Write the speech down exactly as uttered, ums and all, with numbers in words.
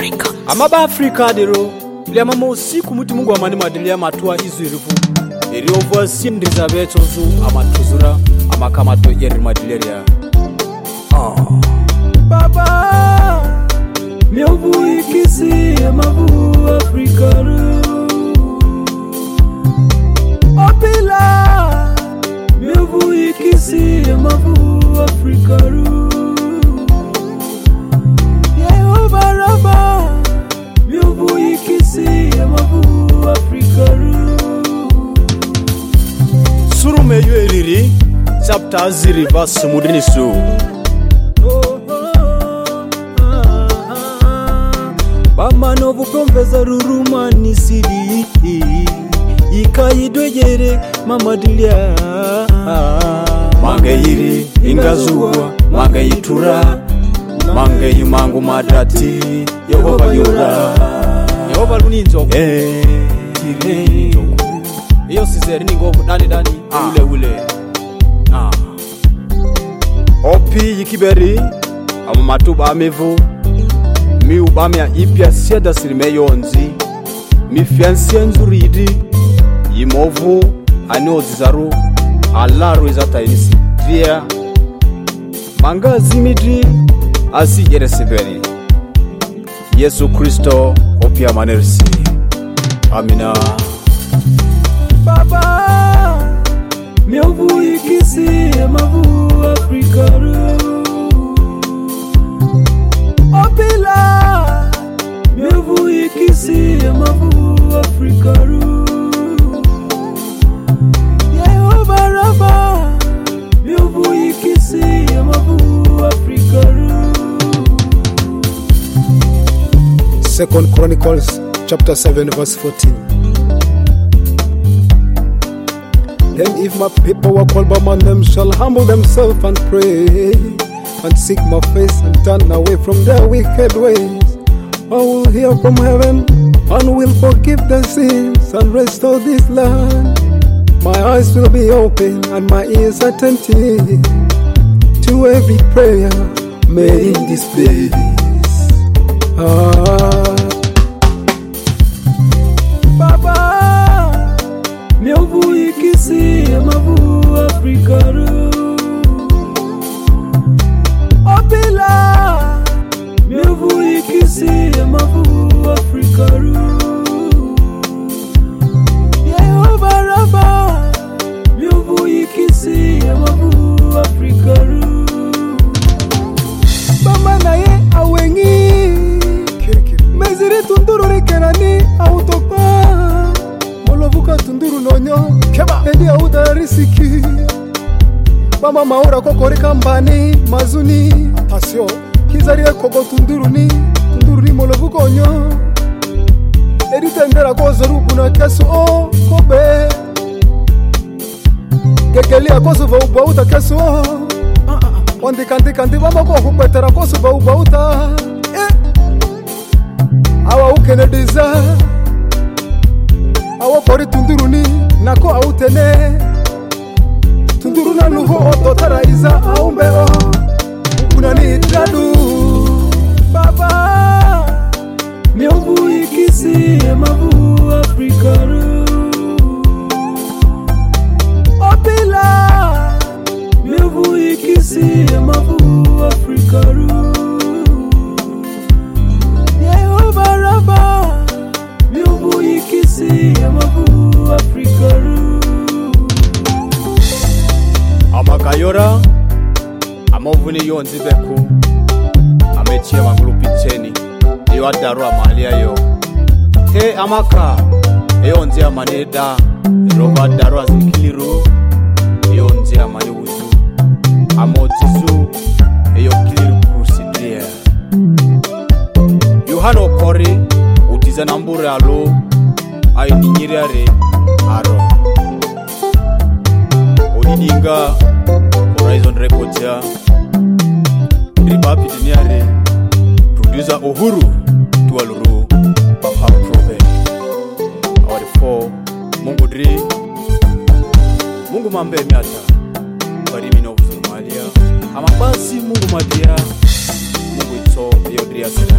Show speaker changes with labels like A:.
A: Africa.
B: Amaba Africa dero. Ile mama usiku muti Mungu amani madilia matua izu irifu. Eri ovo sindriza betozu amatuzura amakamato yeri madileria. Ah. Baba Miovu ikisi amavu Africa ru. Opila Miovu ikisi amavu Africa ru. Yehova Raba Miovu ikisi amavu Africa ru. Surume yueliri chapter ziri verse mudini su. Bama novu prombeza ruruma nisidi Ikaidwejere mamadilia Mangeyiri ingazua Mangeyitura Mangeyimangu madrati Yehova yura Yehova luninzo Eh Tiri Iyo sizeri ningovu dani dani Ule ule Ah Opi yikiberi Amu matuba amevu Mi ubame ya ipia siada silime yonzi Mi fiansia nzuridi Yimovu Anio zizaru Alaru izata inisi Tria Manga zimidri Asi jere siberi Yesu Kristo Opia manersi Amina Baba Miovu ikisi Amavu Africa ru. Opila Miovu ikisi amavu Africa ru. Yehova Raba Miovu ikisi amavu Africa ru.
C: Second Chronicles chapter seven verse fourteen. Then if my people who call by my name shall humble themselves and pray and seek my face and turn away from their wicked ways, I will hear from heaven and will forgive their sins and restore this land. My eyes will be open and my ears attentive to every prayer made in this place. Ah.
B: Baba Miovu ikisi amavu Africa ru. Opila Miovu ikisi amavu Africa ru. Yehova Raba Miovu ikisi amavu Africa ru. Bama na ye awengi Meziri tunduru rikerani autopa Molovuka tunduru nonyo Endi auda risiki Bama maura kokorika mbani mazuni Tasyo Kizarie kogo tunduru ni Tunduru ni molovuka onyo Edi tendera kozoru kuna kesu o kobe Kekelia kosu va ubauta kesu o Ondi kanti kanti bama ko hupetera kosu va ubauta Eh Awa ukene diza Awa kori tunduru ni Nako autene Tunduru na luho ototara iza aumbeo Unani tradu Baba Miovu ikisi amavu Africa ru. Opila Miovu ikisi amavu Africa ru. Yehova Raba Miovu ikisi amavu Africa ru. Amakayora Amovuni yonzi beku Amechia magulu picheni Iyo adaru amali ayo He amaka Yonzi amaneda Roba adaru azikiliru Yonzi amani uzu Amotizu Iyo kiliru kurusidria Yohano kori Utiza nambure alo Ayo ninyiriare Aro Odidinga Horizon Records ya Ribapi duniare Producer Uhuru Tualuru Papa Probe Our four Mungu Dri Mungu mambe miata Barimi no Somalia Amabasi Mungu Madia Mungu ito Yodria Sena